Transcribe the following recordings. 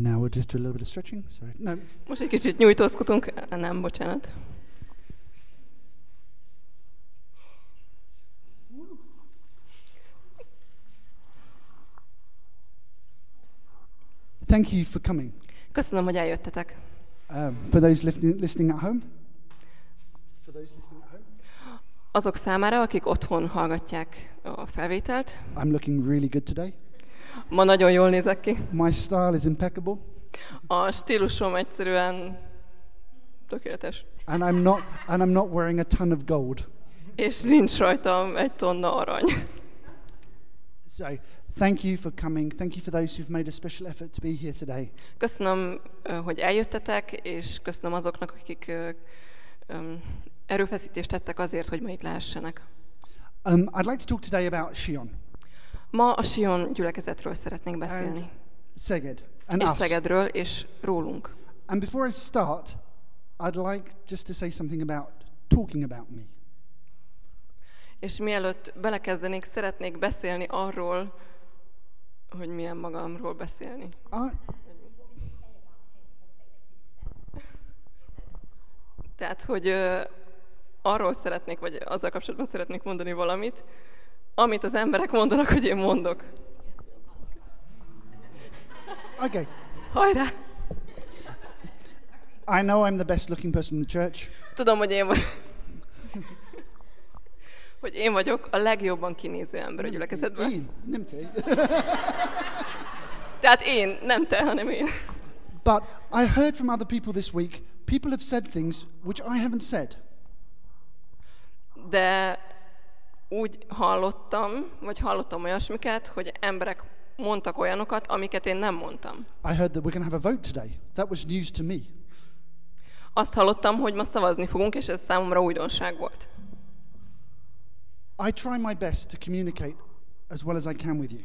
now we'll just do a little bit of stretching. So, no. Most egy kicsit nyújtózkodunk, nem, bocsánat. Thank you for coming. Köszönöm, hogy eljöttetek. For those listening at home. Azok számára, akik otthon hallgatják a felvételt. I'm looking really good today. Ma nagyon jól nézek ki. My style is impeccable. A stílusom egyszerűen tökéletes. And I'm not wearing a ton of gold. És nincs rajtam 1 tonna arany. So, thank you for coming. Thank you for those who've made a special effort to be here today. Köszönöm, hogy eljöttetek, és köszönöm azoknak, akik erőfeszítést tettek azért, hogy ma itt lehessenek. I'd like to talk today about Sion. Ma a Sion gyülekezetről szeretnék beszélni. And Szeged. And és us. Szegedről, és rólunk. And before I start, I'd like just to say something about talking about me. És mielőtt belekezdenék, szeretnék beszélni arról, hogy milyen magamról beszélni. Tehát, hogy arról szeretnék, vagy azzal kapcsolatban szeretnék mondani valamit, amit az emberek mondanak, hogy én mondok. Okay. Hajrá! I know I'm the best looking person in the church. Tudom, hogy én vagyok a legjobban kinéző ember a gyülekezetben. Én, nem te. Tehát én, nem te, hanem én. But I heard from other people this week, people have said things which I haven't said. De úgy hallottam olyasmiket, hogy emberek mondtak olyanokat, amiket én nem mondtam. I heard that we're going to have a vote today. That was news to me. Azt hallottam, hogy ma szavazni fogunk, és ez számomra újdonság volt. I try my best to communicate as well as I can with you.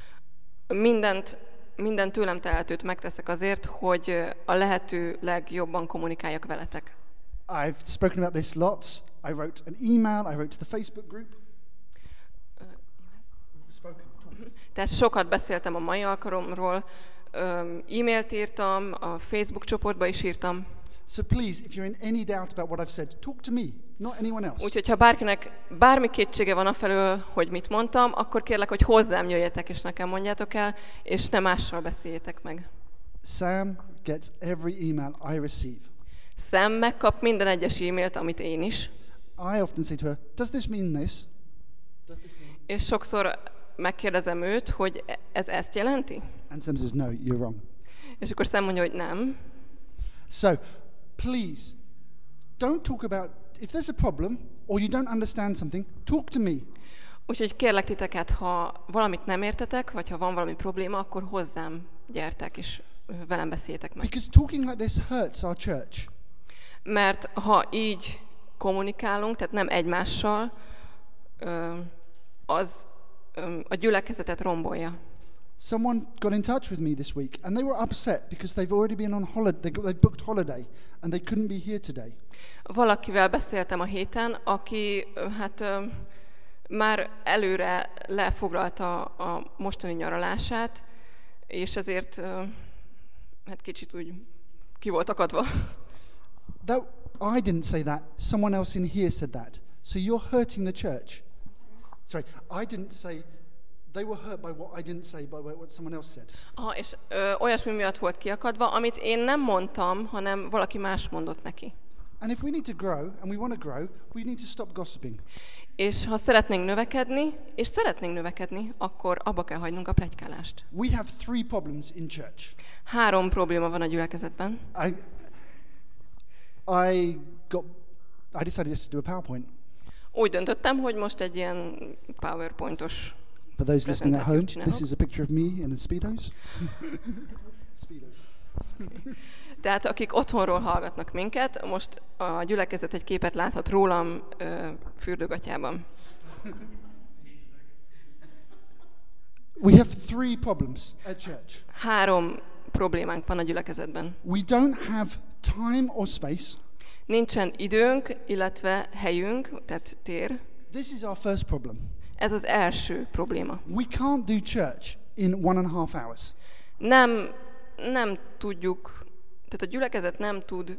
Minden tőlem telhetőt megteszek azért, hogy a lehető legjobban kommunikáljak veletek. I've spoken about this lots. I wrote an email, I wrote to the Facebook group. Tehát sokat beszéltem a mai alkalomról, e-mailt írtam, a Facebook csoportba is írtam. So please, if you're in any doubt about what I've said, talk to me, not anyone else. Úgyhogy ha bárkinek bármi kétsége van afelől, hogy mit mondtam, akkor kérlek, hogy hozzám jöjjetek és nekem mondjátok el, és ne mással beszéljétek meg. Sam gets every email I receive. Sam megkap minden egyes e-mailt, amit én is. I often say to her, does this mean this? Does this mean? És sokszor megkérdezem őt, hogy ez ezt jelenti? And Sam says, no, you're wrong. És akkor Sam mondja, hogy nem. So, please, don't talk about, if there's a problem, or you don't understand something, talk to me. Úgyhogy kérlek titeket, ha valamit nem értetek, vagy ha van valami probléma, akkor hozzám gyertek, és velem beszéljetek meg. Because talking like this hurts our church. Mert ha így kommunikálunk, tehát nem egymással, az a gyülekezetet rombolja. Someone got in touch with me this week, and they were upset because they've already been on holiday. They booked holiday, and they couldn't be here today. Valakivel beszéltem a héten, aki már előre lefoglalta a mostani nyaralását, és ezért kicsit úgy ki volt akadva. Though I didn't say that, someone else in here said that. So you're hurting the church. Sorry, I didn't say. They were hurt by what I didn't say, by what someone else said. És olyasmi miatt volt kiakadva, amit én nem mondtam, hanem valaki más mondott neki. And if we need to grow, and we want to grow, we need to stop gossiping. És ha szeretnénk növekedni, akkor abba kell hagynunk a pletykálást. We have 3 problems in church. 3 probléma van a gyülekezetben. I decided just to do a PowerPoint. Úgy döntöttem, hogy most egy ilyen PowerPointos For those listening at home, csinálok. this is a picture of me in a Speedos. Speedos. Tehát akik otthonról hallgatnak minket, most a gyülekezet egy képet láthat rólam fürdőgatyában. We have 3 problems at church. 3 problémánk van a gyülekezetben. We don't have time or space. Nincsen időnk, illetve helyünk, tehát tér. This is our first problem. Ez az első probléma. We can't do church in 1.5 hours. Nem nem tudjuk, tehát a gyülekezet nem tud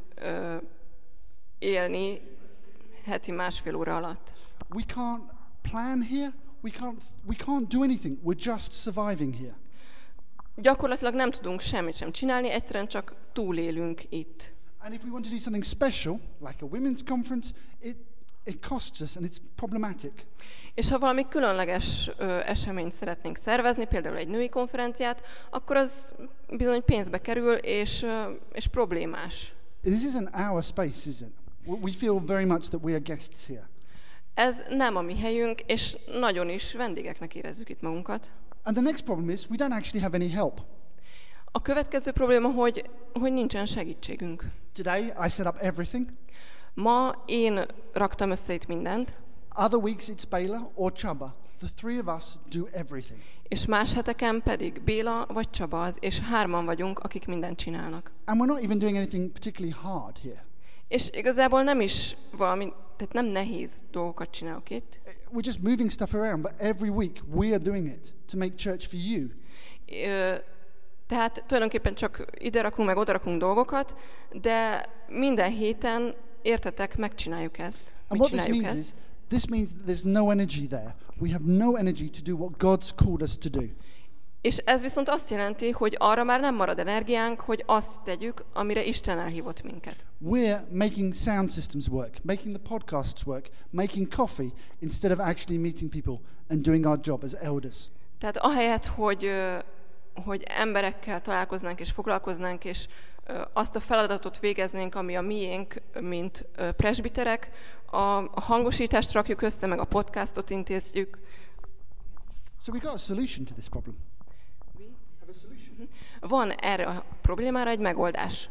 élni heti 1,5 óra alatt. We can't plan here. We can't do anything. We're just surviving here. Gyakorlatilag nem tudunk semmit sem csinálni, egyszerűen csak túlélünk itt. And if we want to do something special, like a women's conference, it costs us and it's problematic. És ha valami különleges eseményt szeretnénk szervezni, például egy női konferenciát, akkor az bizony pénzbe kerül, és problémás. This isn't our space, is it? We feel very much that we are guests here. Ez nem a mi helyünk, és nagyon is vendégeknek érezzük itt magunkat. And the next problem is we don't actually have any help. A következő probléma, hogy nincsen segítségünk. Today I set up everything. Ma én raktam össze itt mindent. Other weeks it's Béla or Csaba. The three of us do everything. És más heteken pedig Béla vagy Csaba az, és 3-an vagyunk, akik mindent csinálnak. And we're not even doing anything particularly hard here. És igazából nem is valami, tehát nem nehéz dolgokat csinálok itt. We're just moving stuff around, but every week we are doing it to make church for you. Tehát tulajdonképpen csak ide rakunk, meg oda rakunk dolgokat, de minden héten, értetek, megcsináljuk ezt. And what this means is, this means that there's no energy there. We have no energy to do what God's called us to do. És ez viszont azt jelenti, hogy arra már nem marad energiánk, hogy azt tegyük, amire Isten elhívott minket. We're making sound systems work, making the podcasts work, making coffee, instead of actually meeting people and doing our job as elders. Tehát ahelyett, hogy emberekkel találkoznánk és foglalkoznánk, és azt a feladatot végeznénk, ami a miénk, mint presbiterek, a hangosítást rakjuk össze, meg a podcastot intézjük. So we got a solution to this problem. We have a solution. Van erre a problémára egy megoldás.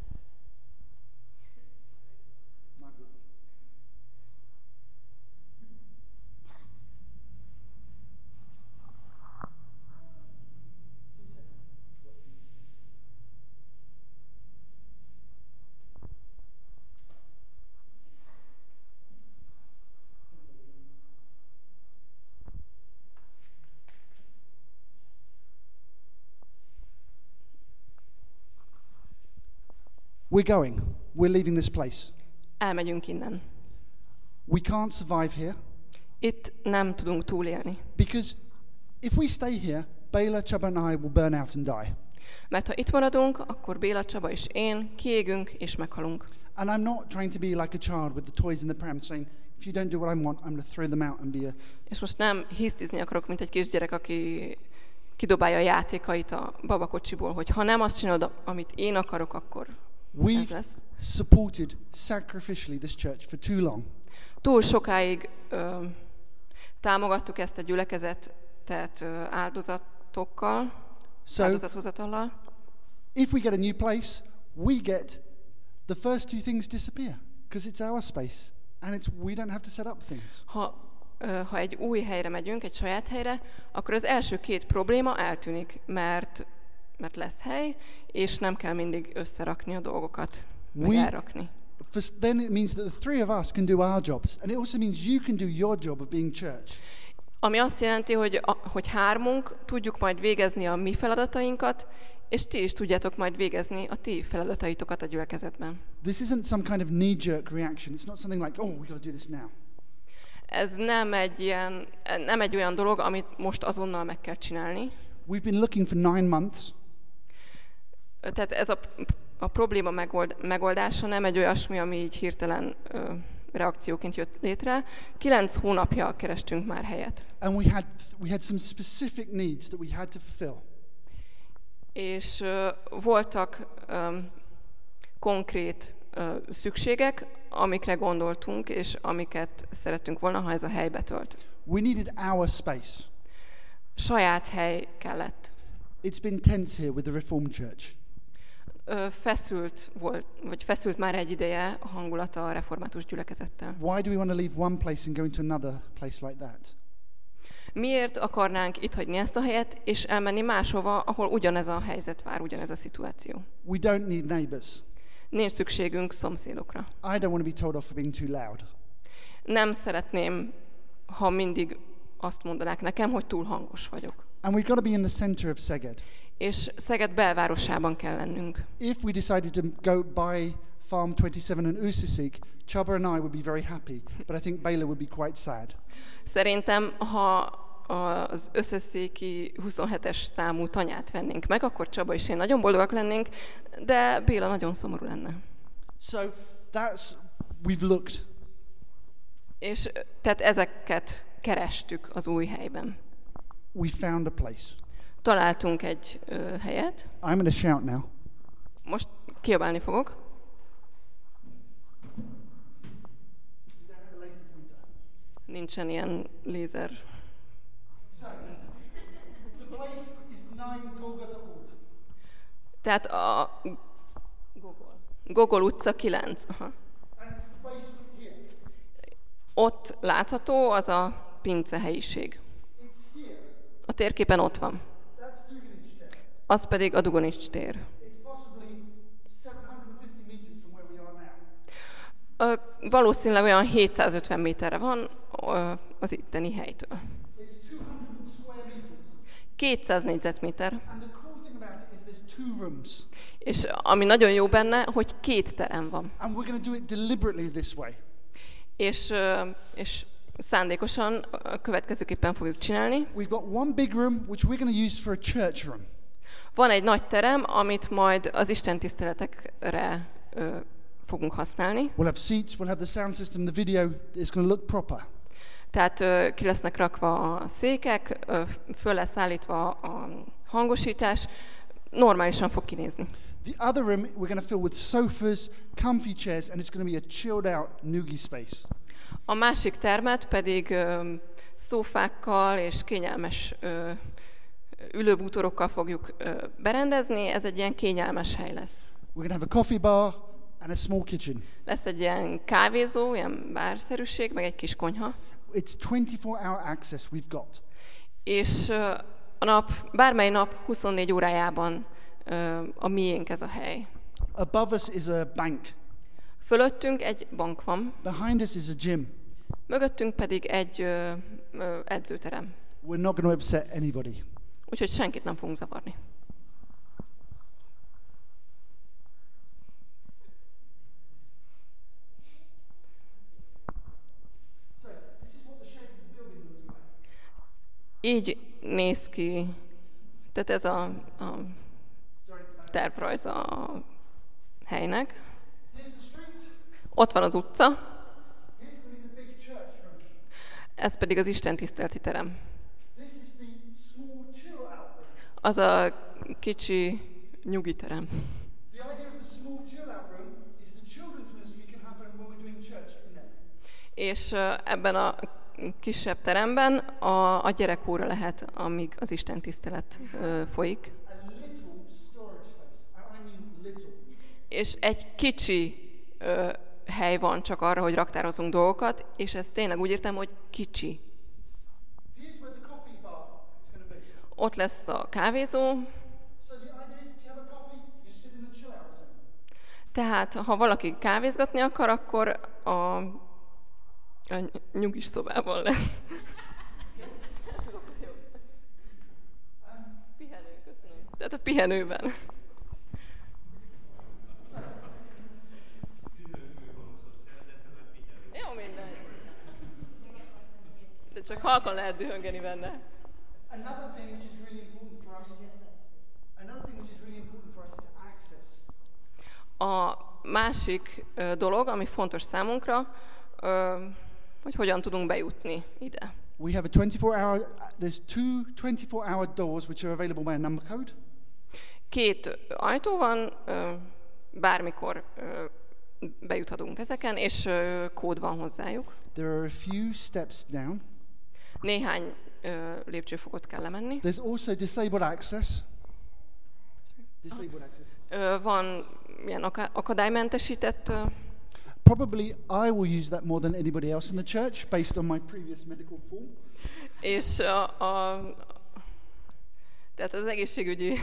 We're going. We're leaving this place. Elmegyünk innen. We can't survive here. Itt nem tudunk túlélni. Because if we stay here, Béla, Csaba and I will burn out and die. Mert ha itt maradunk, akkor Béla, Csaba és én kiégünk és meghalunk. And I'm not trying to be like a child with the toys in the pram saying, if you don't do what I want, I'm going to throw them out and be a... És most nem hisztizni akarok, mint egy kisgyerek, aki kidobálja a játékait a babakocsiból, hogy ha nem azt csinálod, amit én akarok, akkor ez lesz. We've supported sacrificially this church for too long. Túl sokáig támogattuk ezt a gyülekezetet áldozatokkal, áldozathozatallal. If we get a new place, we get the first two things disappear because it's our space and we don't have to set up things. Ha egy új helyre megyünk, egy saját helyre, akkor az első 2 probléma eltűnik, mert lesz hely, és nem kell mindig összerakni a dolgokat, meg elrakni. Then it means that the three of us can do our jobs, and it also means you can do your job of being church. Ami azt jelenti, hogy 3-unk tudjuk majd végezni a mi feladatainkat, és ti is tudjátok majd végezni a ti feladataitokat a gyülekezetben. This isn't some kind of knee-jerk reaction. It's not something like, oh, we got to do this now. Ez nem egy olyan dolog, amit most azonnal meg kell csinálni. We've been looking for 9 months. Tehát ez a probléma megoldása nem egy olyasmi, ami így hirtelen reakcióként jött létre. 9 hónapja kerestünk már helyet. And we had some specific needs that we had to fulfill. És voltak konkrét szükségek, amikre gondoltunk, és amiket szerettünk volna, ha ez a hely betölt. We needed our space. Saját hely kellett. It's been tense here with the Reformed Church. Feszült már egy ideje a hangulata a református gyülekezettel. Why do we want to leave one place and go into another place like that? Miért akarnánk itt hagyni ezt a helyet, és elmenni máshova, ahol ugyanez a helyzet vár, ugyanez a szituáció? We don't need neighbors. Nincs szükségünk szomszédokra. I don't want to be told off for being too loud. Nem szeretném, ha mindig azt mondanák nekem, hogy túl hangos vagyok. And we've got to be in the center of Szeged. És Szeged belvárosában kell lennünk. If we decided to go buy Farm 27 in Usisig, Csaba and I would be very happy, but I think Bela would be quite sad. Szerintem, ha az összeszéki 27-es számú tanyát vennénk meg, akkor Csaba és én nagyon boldogak lennénk, de Béla nagyon szomorú lenne. So we've looked. És tehát ezeket kerestük az új helyben. We found a place. Találtunk egy helyet. I'm going to shout now. Most kiabálni fogok. Nincsen ilyen lézer. So, the place is 9 Golgotha Út. Tehát a Gogol utca 9. Aha. And it's the basement here. Ott látható az a pince helyiség. It's here. A térképen ott van. That's Dugonics tér. Az pedig a Dugonics tér. It's possibly 750 meters from where we are now. Valószínűleg olyan 750 méterre van az itteni helytől. It's 200 square meters. 200 négyzetméter. And the cool thing about it is there's 2 rooms. És ami nagyon jó benne, hogy 2 terem van. And we're going to do it deliberately this way. És szándékosan a következőképpen fogjuk csinálni. We've got one big room which we're going to use for a church room. Van egy nagy terem, amit majd az istentiszteletekre fogunk használni. We'll have seats, we'll have the sound system, the video is going to look proper. Tehát ki lesznek rakva a székek, föl lesz állítva a hangosítás, normálisan fog kinézni. The other room we're going to fill with sofas, comfy chairs, and it's going to be a chilled out noogie space. A másik termet pedig szófákkal és kényelmes ülőbútorokkal fogjuk berendezni, ez egy ilyen kényelmes hely lesz. We're going to have a coffee bar and a small kitchen. Lesz egy ilyen kávézó, ilyen bárszerűség, meg egy kis konyha. It's 24-hour access we've got. És a nap, bármely nap 24 órájában a miénk ez a hely. Above us is a bank. Fölöttünk egy bank van. Behind us is a gym. Mögöttünk pedig egy edzőterem. We're not going to upset anybody. Úgyhogy senkit nem fogunk zavarni. So, this is what the shape of the building looks like. Így néz ki, tehát ez a tervrajz a helynek. Here's the street. Ott van az utca, Here's going to be the big church room. ez pedig az istentiszteleti terem. This is the small chill out room. Az a kicsi nyugi terem. The idea of the small chill out room is the children's ministry can happen when we're doing church in there. És ebben a kisebb teremben a gyerekóra lehet, amíg az istentisztelet folyik. A little storage space. I mean little. És egy kicsi hely van csak arra, hogy raktározunk dolgokat, és ezt tényleg úgy értem, hogy kicsi. Here's where the coffee bar is going to be. Ott lesz a kávézó, So the idea is if you have a coffee, you sit in the chill out zone. tehát ha valaki kávézgatni akar, akkor a nyugis szobában lesz. Pihenő, köszönöm. Tehát a pihenőben. Jó, mindegy. De csak halkan lehet dühöngeni benne. Another thing which is really important for us. Another thing which is really important for us is access. A másik dolog, ami fontos számunkra, hogy hogyan tudunk bejutni ide. We have a 24-hour. There's 2 24-hour doors which are available by a number code. 2 ajtó van, bármikor bejuthatunk ezeken, és kód van hozzájuk. There are a few steps down. Néhány lépcsőfokot kell lemenni. There's also disabled access. Disabled access. Van ilyen akadálymentesített. Probably I will use that more than anybody else in the church, based on my previous medical form. És tehát az egészségügyi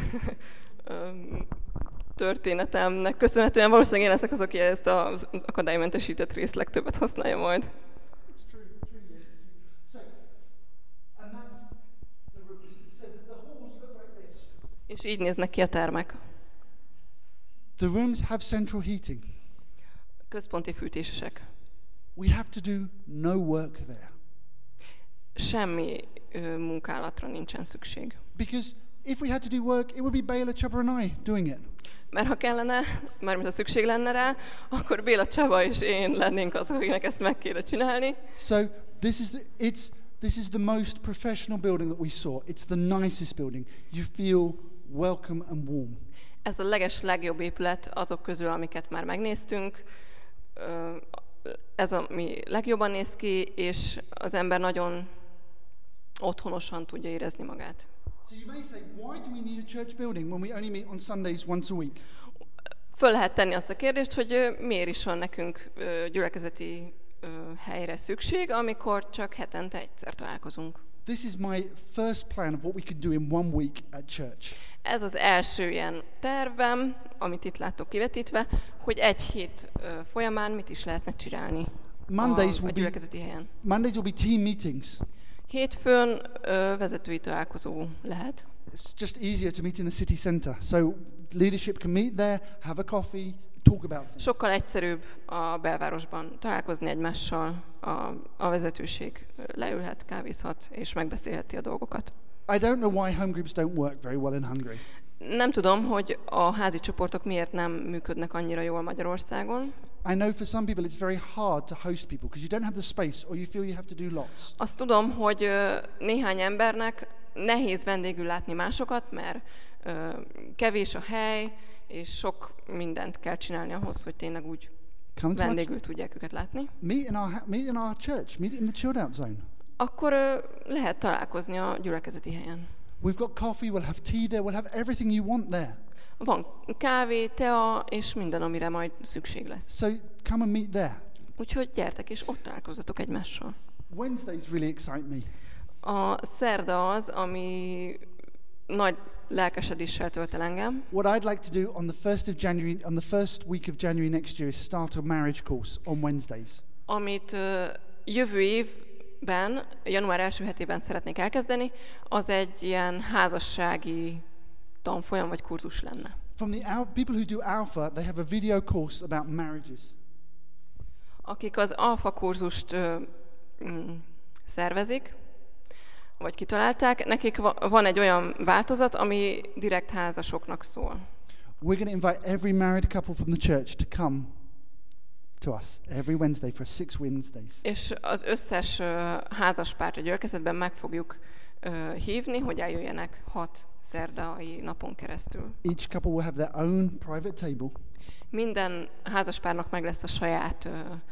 történetemnek köszönhetően valószínűleg én leszek az, aki ezt az akadálymentesített részt legtöbbet használja majd. It's true, yes. So, and that's the rooms. So the halls look like this. És így néznek ki a termek. The rooms have central heating. Központi fűtésesek. We have to do no work there. Semmi munkálatra nincsen szükség. Because if we had to do work, it would be Bela, Csaba and I doing it. Mert ha kellene, mármint ha szükség lenne rá, akkor Béla, Csaba és én lennénk azok, akiknek ezt meg kéne csinálni. So this is the most professional building that we saw. It's the nicest building. You feel welcome and warm. Ez a legjobb épület azok közül, amiket már megnéztünk. Ez ami legjobban néz ki, és az ember nagyon otthonosan tudja érezni magát. So you may say, why do we need a church building when we only meet on Sundays once a week? Föl lehet tenni azt a kérdést, hogy miért is van nekünk gyülekezeti helyre szükség, amikor csak hetente egyszer találkozunk. This is my first plan of what we could do in one week at church. Ez az első ilyen tervem, amit itt látok kivetítve, hogy egy hét folyamán mit is lehetne csinálni a gyülekezeti helyen. Mondays will be team meetings. Hétfőn vezetői találkozó lehet. It's just easier to meet in the city center. So leadership can meet there, have a coffee, talk about things. Sokkal egyszerűbb a belvárosban találkozni egymással, a vezetőség leülhet, kávézhat és megbeszélheti a dolgokat. I don't know why home groups don't work very well in Hungary. Nem tudom, hogy a házi csoportok miért nem működnek annyira jól Magyarországon. I know for some people it's very hard to host people because you don't have the space or you feel you have to do lots. Azt tudom, hogy néhány embernek nehéz vendégül látni másokat, mert kevés a hely, és sok mindent kell csinálni ahhoz, hogy tényleg úgy vendégül tudják őket látni. Meet in our church, meet in the chilled out zone. Akkor lehet találkozni a gyülekezeti helyen. We've got coffee, we'll have tea there, we'll have everything you want there. Van kávé, tea és minden, amire majd szükség lesz. So come and meet there. Úgyhogy gyertek és ott találkozzatok egymással. Wednesdays really excite me. A szerda az, ami nagy lelkesedéssel tölt el engem. What I'd like to do on the 1st of January, on the first week of January next year is start a marriage course on Wednesdays. Amit jövő évben, január első hetében szeretnék elkezdeni, az egy ilyen házassági tanfolyam vagy kurzus lenne. From the people who do Alpha, they have a video course about marriages. Akik az Alpha kurzust szervezik, vagy kitalálták, nekik van egy olyan változat, ami direkt házasoknak szól. We're going to invite every married couple from the church to come to us every Wednesday for 6 Wednesdays. És az összes házas párt a gyülekezetben meg fogjuk hívni, hogy eljöjjenek 6 szerdai napon keresztül. Each couple will have their own private table. Minden házaspárnak meg lesz a saját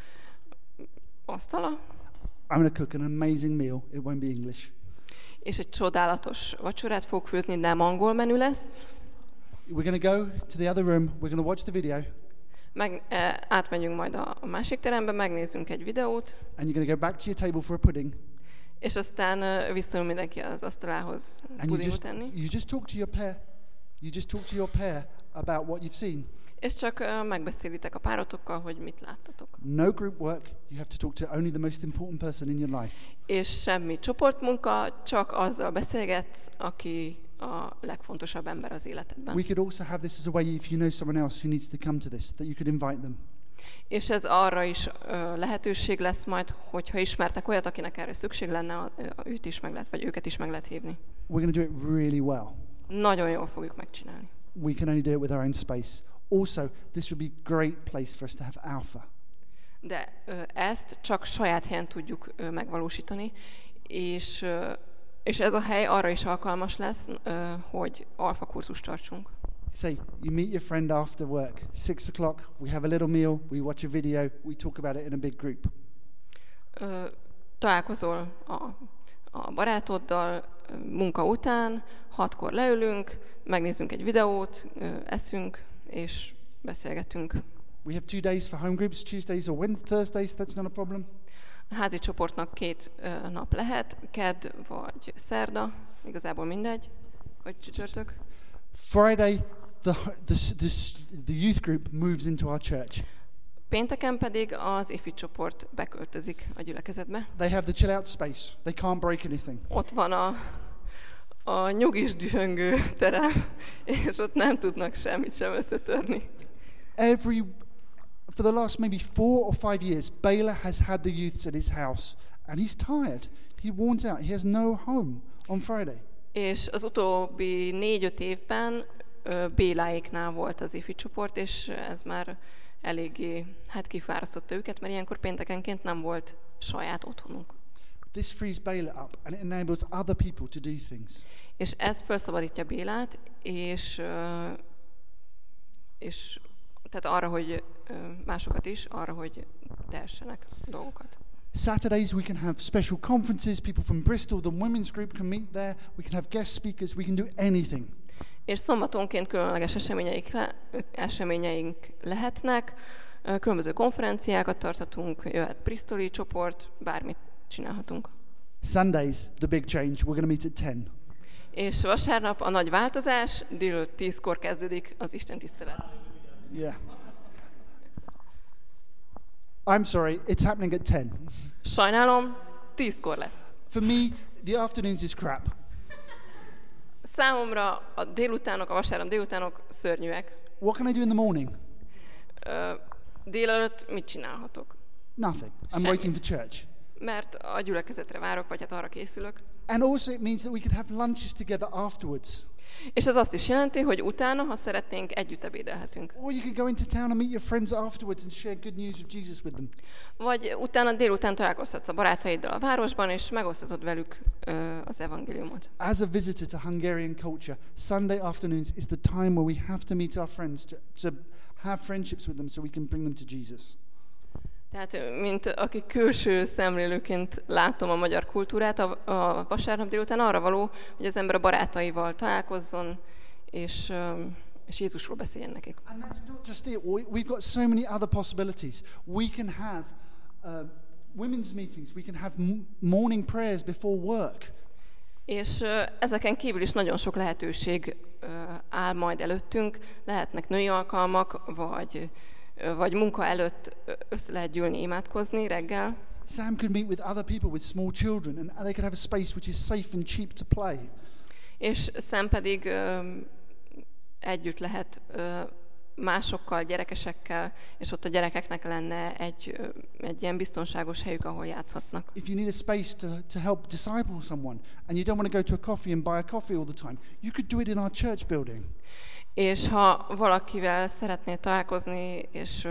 asztala. I'm going to cook an amazing meal. It won't be English. És egy csodálatos vacsorát fogok főzni, nem angol menü lesz. We're going to go to the other room. We're going to watch the video. Átmegyünk majd a másik terembe, megnézzünk egy videót. And you're going to go back to your table for a pudding. És aztán visszaül mindenki az asztalához pudingot enni. You just talk to your pair. You just talk to your pair about what you've seen. És csak megbeszélitek a párotokkal, hogy mit láttatok. No group work. You have to talk to only the most important person in your life. És semmi csoportmunka, csak azzal beszélgetsz, aki a legfontosabb ember az életedben. We could also have this as a way, if you know someone else who needs to come to this, that you could invite them. És ez arra is lehetőség lesz majd, hogyha ismertek olyat, akinek erre szükség lenne, őt is meg lehet, vagy őket is meg lehet hívni. We're going to do it really well. Nagyon jól fogjuk megcsinálni. We can only do it with our own space. Also, this would be a great place for us to have Alpha. De ezt csak saját helyen tudjuk megvalósítani, és ez a hely arra is alkalmas lesz, hogy alfa kurzust tartsunk. Say, you meet your friend after work, 6 o'clock, we have a little meal, we watch a video, we talk about it in a big group. Találkozol a barátoddal munka után, 6-kor leülünk, megnézzünk egy videót, eszünk, és beszélgetünk. We have 2 days for home groups, Tuesdays or Thursdays, that's not a problem. A házi csoportnak 2 nap lehet, kedd vagy szerda, igazából mindegy, vagy csütörtök. Friday, the youth group moves into our church. Pénteken pedig az ifi csoport beköltözik a gyülekezetbe. They have the chill out space. They can't break anything. Ott van a nyugis dühöngő terem, és ott nem tudnak semmit sem összetörni. For the last maybe 4 or 5 years, Bela has had the youths at his house, and he's tired. He worn out. He has no home on Friday. És az utóbbi 4-5 évben Béláéknál volt az ifi csoport, és ez már eléggé kifárasztotta őket, mert ilyenkor péntekenként nem volt saját otthonunk. This frees Bela up and it enables other people to do things. És ez felszabadítja Bélát, és tehát arra, hogy másokat is, arra, hogy tehessenek dolgokat. Saturdays we can have special conferences. People from Bristol, the women's group can meet there. We can have guest speakers. We can do anything. És szombatonként különleges eseményeink lehetnek, különböző konferenciákat tarthatunk, jöhet bristoli csoport, bármit csinálhatunk. Sundays, the big change. We're going to meet at 10. És vasárnap a nagy változás, délután 10-kor kezdődik az Isten tisztelet. Yeah. I'm sorry, it's happening at 10. Sajnálom, 10-kor lesz. For me, the afternoons is crap. Számomra a délutánok, a vasárnap délutánok szörnyűek. What can I do in the morning? Délelőtt mit csinálhatok? Nothing. I'm Semmit. waiting for church. Mert a gyülekezetre várok, vagy hát arra készülök. And also it means that we could have lunches together afterwards. És ez azt is jelenti, hogy utána, ha szeretnénk, együtt ebédelhetünk. Or you could go into town and meet your friends afterwards and share good news of Jesus with them. Vagy utána délután találkozhatsz a barátaiddal a városban, és megosztatod velük az evangéliumot. As a visitor to Hungarian culture, Sunday afternoons is the time where we have to meet our friends to have friendships with them so we can bring them to Jesus. Tehát, mint aki külső szemlélőként látom a magyar kultúrát, a vasárnap délután arra való, hogy az ember a barátaival találkozzon, és Jézusról beszéljen nekik. And that's not just it. We've got so many other possibilities. We can have women's meetings. We can have morning prayers before work. És ezeken kívül is nagyon sok lehetőség áll majd előttünk. Lehetnek női alkalmak, vagy munka előtt össze lehet gyűlni, imádkozni reggel. Sam could meet with other people with small children and they could have a space which is safe and cheap to play. És Sam pedig együtt lehet másokkal, gyerekesekkel, és ott a gyerekeknek lenne egy ilyen biztonságos helyük, ahol játszhatnak. If you need a space to help disciple someone and you don't want to go to a coffee and buy a coffee all the time, you could do it in our church building. És ha valakivel szeretnél találkozni, és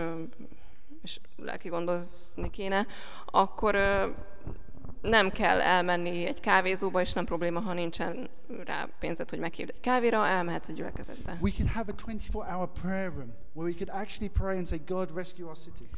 lelki gondozni kéne, akkor nem kell elmenni egy kávézóba, és nem probléma, ha nincsen rá pénzed, hogy meghívd egy kávéra, elmehetsz a gyülekezetbe. We can have a 24-hour prayer room where we could actually pray and say, God, rescue our city.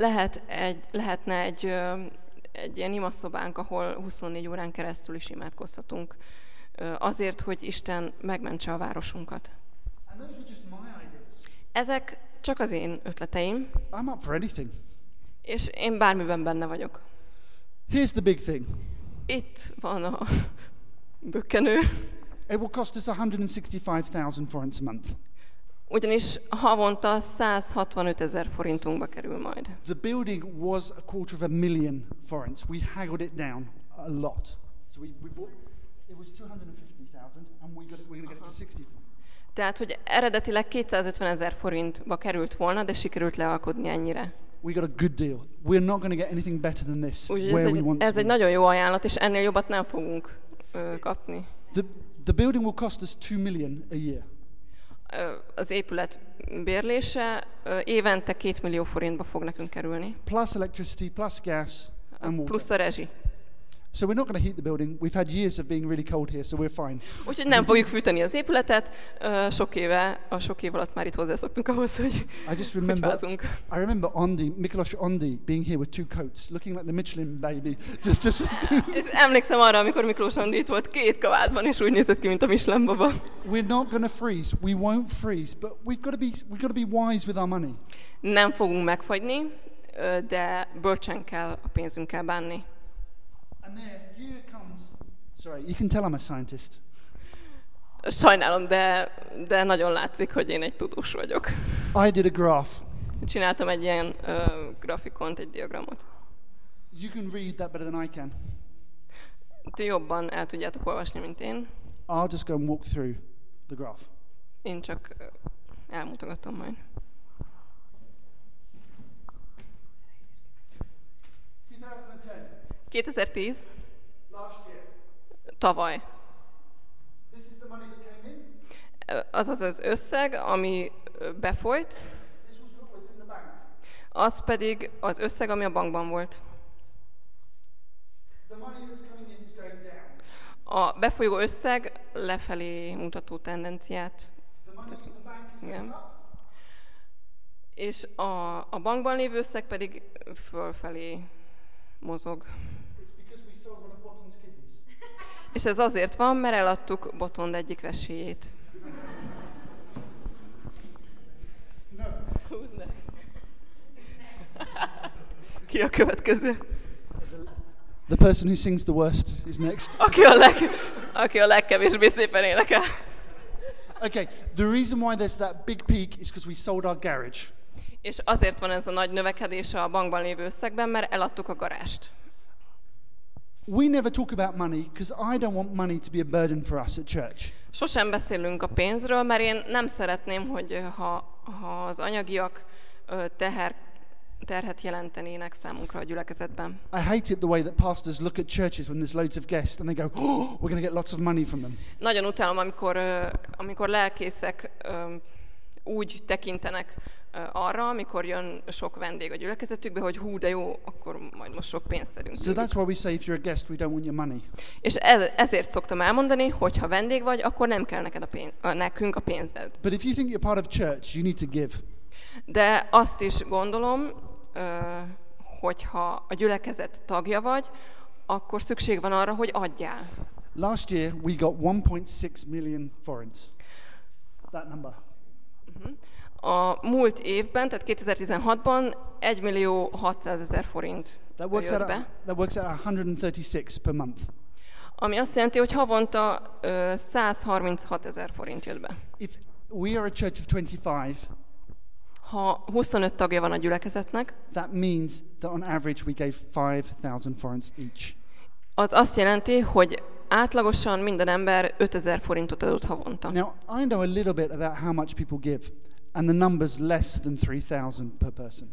Lehetne egy ilyen imaszobánk, ahol 24 órán keresztül is imádkozhatunk, azért, hogy Isten megmentse a városunkat. And those were just my ideas. Ezek csak az én ötleteim, I'm up for anything. és én bármiben benne vagyok. Here's the big thing. Itt van a bökkenő. It will cost us 165,000 forints a month. Ugyanis havonta 165 000 forintunkba kerül majd. The building was $250,000 forints. We haggled it down a lot. So we bought, it was 250,000 and we're going to get it for 60. Tehát, hogy eredetileg 250 000 forintba került volna, de sikerült lealkodni ennyire. We got a good deal. We're not going to get anything better than this. Úgyhogy ez egy nagyon jó ajánlat, és ennél jobbat nem fogunk kapni. The building will cost us $2 million a year. Az épület bérlése évente 2 millió forintba fog nekünk kerülni. Plus electricity, plus gas and water. Plusz a rezsi. So we're not going to heat the building. We've had years of being really cold here, so we're fine. Úgyhogy nem fogjuk fűteni az épületet. Sok év alatt már itt hozzászoktunk ahhoz, hogy fázunk. I remember Miklos Ondi being here with 2 coats, looking like the Michelin baby. És emlékszem arra, amikor Miklós Andi itt volt 2 kabátban, és úgy nézett ki, mint a Michelin baba. We're not going to freeze. We won't freeze, but we've got to be wise with our money. Nem fogunk megfagyni, de bölcsen kell a pénzünkkel bánni. And here comes. Sorry, you can tell I'm a scientist. Sajnálom, de nagyon látszik, hogy én egy tudós vagyok. I did a graph. Csináltam egy ilyen grafikont, egy diagramot. You can read that better than I can. Ti jobban el tudjátok olvasni, mint én. I'll just go and walk through the graph. Én csak elmutogatom majd. 2010. Last year. Tavaly. This is the money that came in. Az az összeg, ami befolyt, This was what was in the bank. az pedig az összeg, ami a bankban volt. The money that's coming in is going down. A befolyó összeg lefelé mutató tendenciát. The money in the bank is Igen. going up. És a bankban lévő összeg pedig fölfelé mozog. It's because we sold one of Bottom's kidneys. És ez azért van, mert eladtuk Botond egyik veséjét. No. Who's next? Ki a következő? The person who sings the worst is next. Aki a legkevésbé szépen énekel. Okay, the reason why there's that big peak is because we sold our garage. És azért van ez a nagy növekedés a bankban lévő összegben, mert eladtuk a garást. We never talk about money because I don't want money to be a burden for us at church. Sosem beszélünk a pénzről, mert én nem szeretném, hogy ha az anyagiak terhet jelentenének számunkra a gyülekezetben. I hate it the way that pastors look at churches when there's loads of guests and they go, oh, we're going to get lots of money from them. Nagyon utálom, amikor lelkészek úgy tekintenek arra, amikor jön sok vendég a gyülekezetükbe, hogy hú, de jó, akkor majd most sok pénzt szedünk. So that's why we say if you're a guest, we don't want your money. És ezért szoktam elmondani, hogy ha vendég vagy, akkor nem kell neked nekünk a pénzed. But if you think you're part of church, you need to give. De azt is gondolom, hogyha a gyülekezet tagja vagy, akkor szükség van arra, hogy adjál. Last year, we got 1.6 million forints. That number. A múlt évben, tehát 2016-ban 1.600.000 forint That works jött out be, at 136 per month. ami azt jelenti, hogy havonta 136.000 forint jött be. If we are a church of 25, Ha 25 tagja van a gyülekezetnek, that means that on average we gave 5,000 forints each. az azt jelenti, hogy átlagosan minden ember 5.000 forintot adott havonta. Now, I know a little bit about how much people give, and the number's less than 3,000 per person.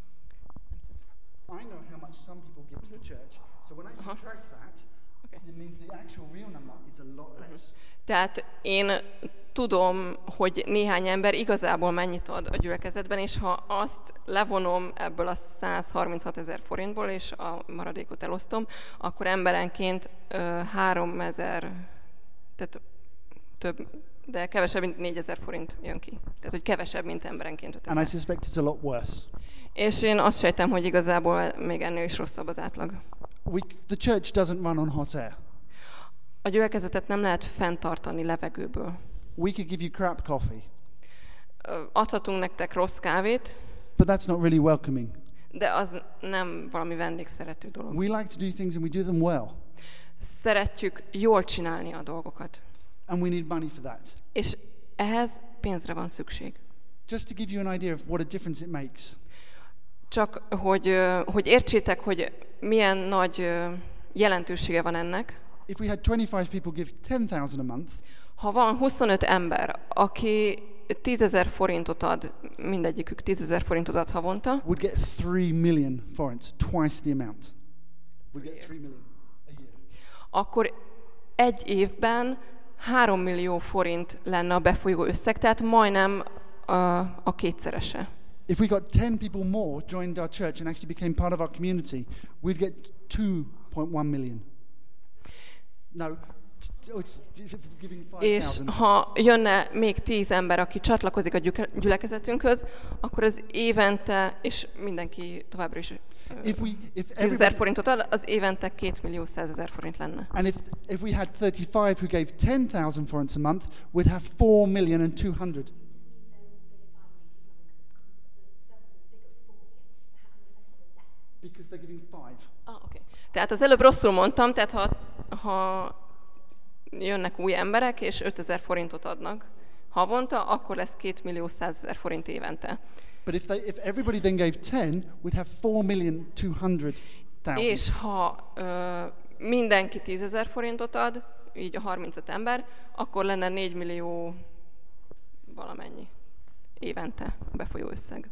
I know how much some people give to the church, so when I subtract that, it means the actual real number is a lot less. Tehát én tudom, hogy néhány ember igazából mennyit ad a gyülekezetben, és ha azt levonom ebből a 136.000 forintból, és a maradékot elosztom, akkor emberenként 3.000, tehát több, de kevesebb, mint 4.000 forint jön ki. Tehát, hogy kevesebb, mint emberenként 5.000. And I suspect it's a lot worse. És én azt sejtem, hogy igazából még ennél is rosszabb az átlag. The church doesn't run on hot air. A gyülekezetet nem lehet fenntartani levegőből. We could give you crap coffee, Adhatunk nektek rossz kávét, but that's not really welcoming. de az nem valami vendégszerető dolog. We like to do things and we do them well, Szeretjük jól csinálni a dolgokat. and we need money for that. És ehhez pénzre van szükség. Just to give you an idea of what a difference it makes. Csak, hogy értsétek, hogy milyen nagy jelentősége van ennek. If we had 25 people give 10,000 a month, Ha van 25 ember, aki 10.000 forintot ad, mindegyikük 10.000 forintot ad havonta, would get 3 million forints, twice the amount. We'd get 3 million a year. akkor egy évben 3 millió forint lenne a befolyó összeg, tehát majdnem a kétszerese. If we got 10 people more joined our church and actually became part of our community, we'd get 2.1 million. No, it's giving És 5,000. ha jönne még 10 ember, aki csatlakozik a gyülekezetünkhöz, akkor az évente, és mindenki továbbra is If 10.000 forintot ad, az évente 2.100.000 forint lenne. And if we had 35 who gave 10,000 forints a month, we'd have 4,200,000. Because they're giving 5. Okay. Tehát az előbb rosszul mondtam, tehát ha jönnek új emberek, és 5.000 forintot adnak havonta, akkor lesz 2.100.000 forint évente. But if everybody then gave 10, we'd have 4,200,000. És ha mindenki 10.000 forintot ad, így a 35 ember, akkor lenne 4 millió valamennyi évente a befolyó összeg.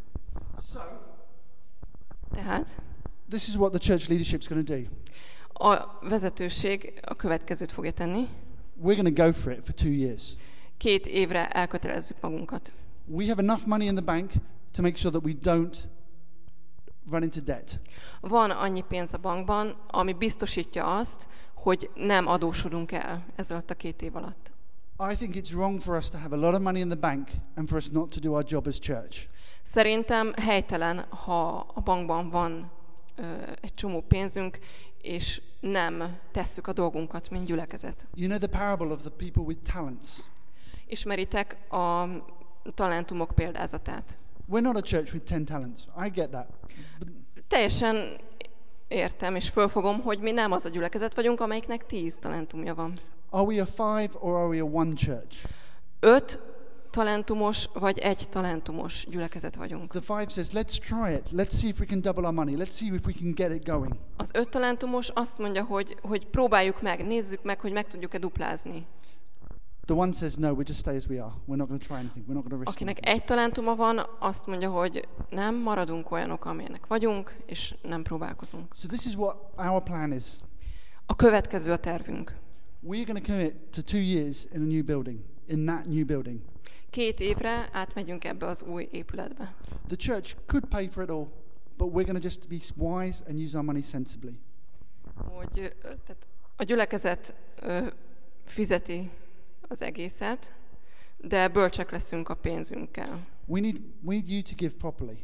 Tehát this is what the church leadership is going to do. a vezetőség a következőt fogja tenni. We're going to go for it for 2 years. 2 évre elkötelezzük magunkat. We have enough money in the bank to make sure that we don't run into debt. Van annyi pénz a bankban, ami biztosítja azt, hogy nem adósodunk el ez alatt a 2 év alatt. I think it's wrong for us to have a lot of money in the bank and for us not to do our job as church. Szerintem helytelen, ha a bankban van egy csomó pénzünk, és nem tesszük a dolgunkat, mint gyülekezet. You know the parable of the people with talents. Ismeritek a talentumok példázatát. We're not a church with 10 talents. I get that. Teljesen értem, és fölfogom, hogy mi nem az a gyülekezet vagyunk, amelyiknek 10 talentumja van. Are we a 5 or are we a 1 church? 5 talentumos vagy 1 talentumos gyülekezet vagyunk. The 5 says, let's try it. Let's see if we can double our money. Let's see if we can get it going. Az 5 talentumos azt mondja, hogy próbáljuk meg, nézzük meg, hogy meg tudjuk-e duplázni. The one says, no, we just stay as we are. We're not going to try anything. We're not going to risk Akinek anything. 1 talentuma van, azt mondja, hogy nem, maradunk olyanok, amilyenek vagyunk, és nem próbálkozunk. So this is what our plan is. A következő a tervünk. We're going to commit to 2 years in a new building, in that new building. 2 évre átmegyünk ebbe az új épületbe. The church could pay for it all, but we're going to just be wise and use our money sensibly. Hogy tehát a gyülekezet fizeti az egészet, de bölcsek leszünk a pénzünkkel. We need you to give properly.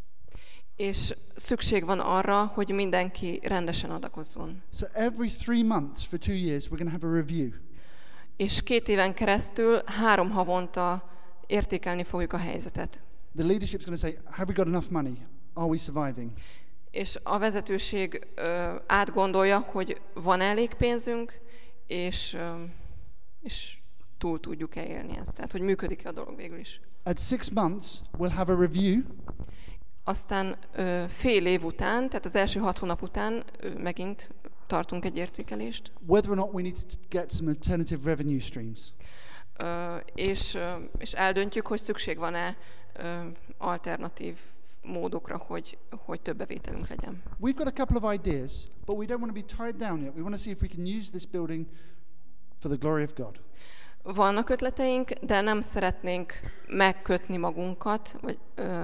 És szükség van arra, hogy mindenki rendesen adakozzon. So every 3 months for 2 years, we're going to have a review. És 2 éven keresztül 3 havonta értékelni fogjuk a helyzetet. The leadership's going to say, have we got enough money? Are we surviving? És a vezetőség átgondolja, hogy van elég pénzünk, és túl tudjuk-e élni ezt. Tehát, hogy működik-e a dolog végül is. At 6 months, we'll have a review. Aztán fél év után, tehát az első 6 hónap után megint tartunk egy értékelést. Whether or not we need to get some alternative revenue streams. És eldöntjük, hogy szükség van-e alternatív módokra, hogy több bevételünk legyen. We've got a couple of ideas, but we don't want to be tied down yet. We want to see if we can use this building for the glory of God. Vannak ötleteink, de nem szeretnénk megkötni magunkat, vagy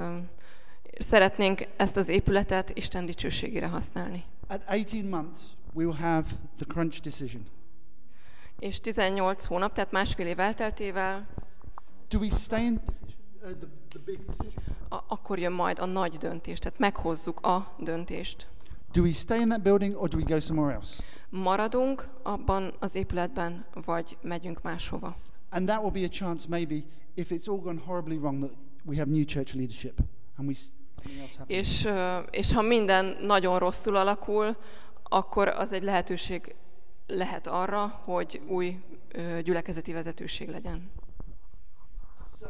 szeretnénk ezt az épületet Isten dicsőségére használni. At 18 months, we will have the crunch decision. És 18 hónap, tehát másfél év elteltével Do we stay in the big decision? akkor jön majd a nagy döntés, tehát meghozzuk a döntést. Do we stay in that building or do we go somewhere else? Maradunk abban az épületben, vagy megyünk máshova. And that will be a chance maybe if it's all gone horribly wrong that we have new church leadership and something else happens. És ha minden nagyon rosszul alakul, akkor az egy lehetőség lehet arra, hogy új gyülekezeti vezetőség legyen. So,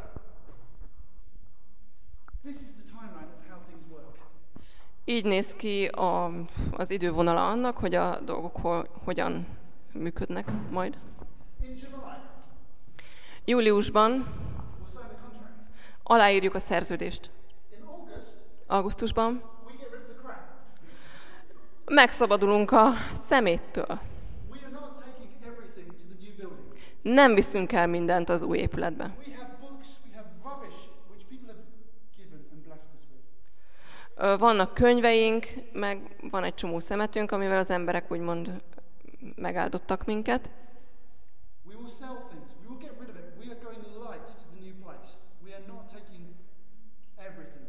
this is the timeline of how things work. Így néz ki az idővonala annak, hogy a dolgok hogyan működnek majd. In July, Júliusban we'll sign the contract. aláírjuk a szerződést. In August, Augusztusban we get rid of the crap. megszabadulunk a szeméttől. We are not taking everything to the new building. Nem viszünk el mindent az új épületbe. We have books, we have rubbish which people have given and blessed us with. Vannak könyveink, meg van egy csomó szemetünk, amivel az emberek úgymond megáldottak minket. We will sell things. We will get rid of it. We are going light to the new place. We are not taking everything.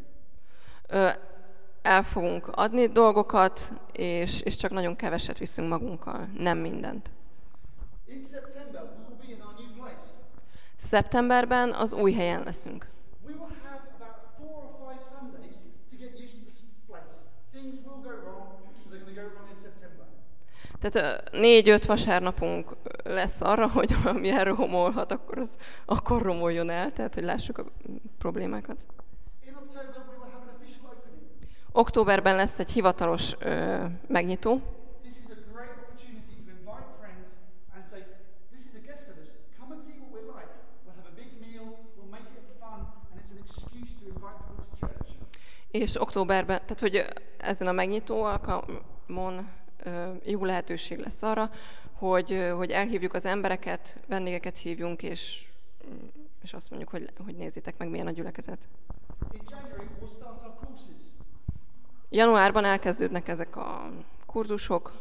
El fogunk adni dolgokat, és csak nagyon keveset viszünk magunkkal, nem mindent. In September, we will be in our new place. Szeptemberben az új helyen leszünk. We will have about 4 or 5 Sundays to get used to this place. Things will go wrong, so they're going to go wrong in September. Tehát 4-5 vasárnapunk lesz arra, hogy ami erről romolhat, akkor romoljon el, tehát hogy lássuk a problémákat. In October, we will have an official opening. Októberben lesz egy hivatalos megnyitó. This is a great opportunity to invite friends and say, És októberben, tehát hogy ezen a megnyitó alkalmon jó lehetőség lesz arra, hogy elhívjuk az embereket, vendégeket hívjunk, és azt mondjuk, hogy nézzétek meg, milyen a gyülekezet. Januárban elkezdődnek ezek a kurzusok,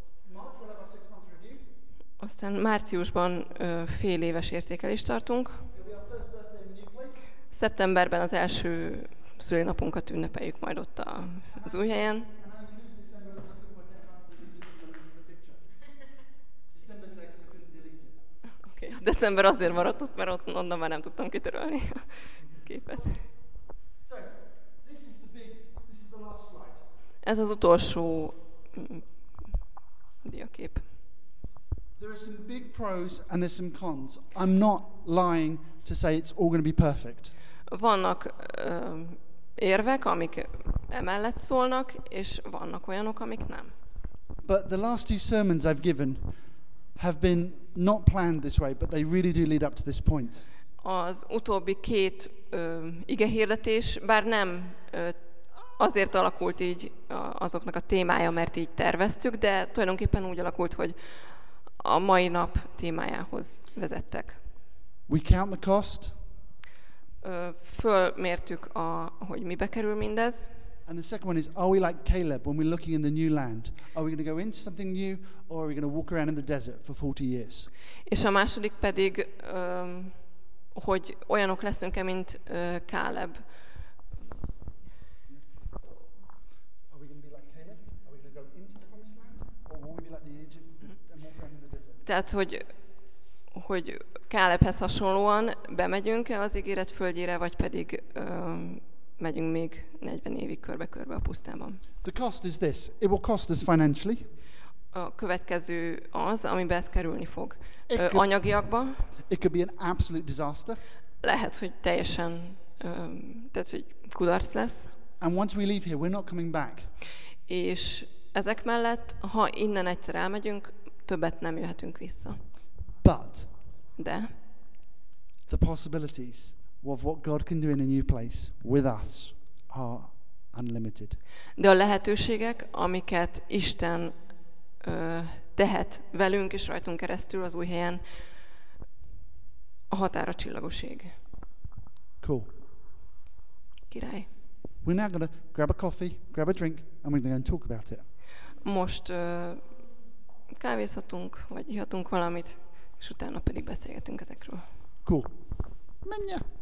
aztán márciusban fél éves értékelést tartunk. Szeptemberben az első szülinapunkat ünnepeljük majd ott az új helyen. Okay, a december azért maradt ott, mert ott onnan már nem tudtam kitörölni a képet. Ez az utolsó diakép. There are some big pros and there's some cons. I'm not lying to say it's all going to be perfect. Vannak érvek, amik emellett szólnak, és vannak olyanok, amik nem. But the last two sermons I've given have been not planned this way, but they really do lead up to this point. Az utóbbi két igehirdetés, bár nem azért alakult így azoknak a témája, mert így terveztük, de tulajdonképpen úgy alakult, hogy a mai nap témájához vezettek. We count the cost. Fölmértük, hogy mibe kerül mindez. And the second one is, are we like Caleb when we're looking in the new land? Are we going to go into something new, or are we going to walk around in the desert for 40 years? És a második pedig, hogy olyanok leszünk-e, mint Káleb. Are we going to be like Caleb? Are we going to go into the promised land, or will we be like the Egypt and walk around in the desert? Tehát, hogy Kálebhez hasonlóan bemegyünk-e az ígéret földjére, vagy pedig megyünk még 40 évig körbe-körbe a pusztában. The cost is this. It will cost us financially. A következő az, amiben ez kerülni fog. Anyagiakba. It could be an absolute disaster. Lehet, hogy teljesen, tehát, hogy kudarc lesz. And once we leave here, we're not coming back. És ezek mellett, ha innen egyszer elmegyünk, többet nem jöhetünk vissza. But de the possibilities of what God can do in a new place with us are unlimited. De a lehetőségek, amiket Isten tehet velünk és rajtunk keresztül az új helyen, a határa csillagoség. Cool. Király. We're now going to grab a coffee, grab a drink, and we're going to go and talk about it. Most kávézhatunk, vagy ihatunk valamit, és utána pedig beszélgetünk ezekről. Cool. Menja.